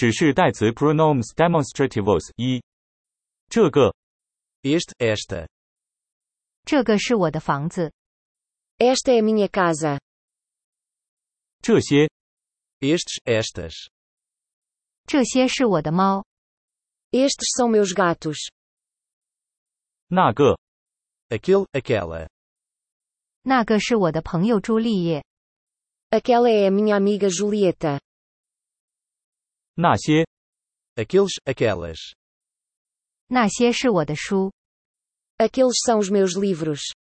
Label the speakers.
Speaker 1: 指示代词 pronomes demonstrativos 一。这个
Speaker 2: esta.
Speaker 3: 这个是我的房子。
Speaker 4: Esta é a minha casa.
Speaker 1: 这些
Speaker 2: estas.
Speaker 3: 这些是我的猫。
Speaker 4: Estes são meus gatos.
Speaker 1: 那个
Speaker 2: aquela.
Speaker 3: 那个是我的朋友朱丽叶。
Speaker 4: Aquela é a minha amiga Julieta.
Speaker 1: 那些
Speaker 2: aquelas.
Speaker 3: 那些是我的书。
Speaker 4: Aqueles são os meus livros.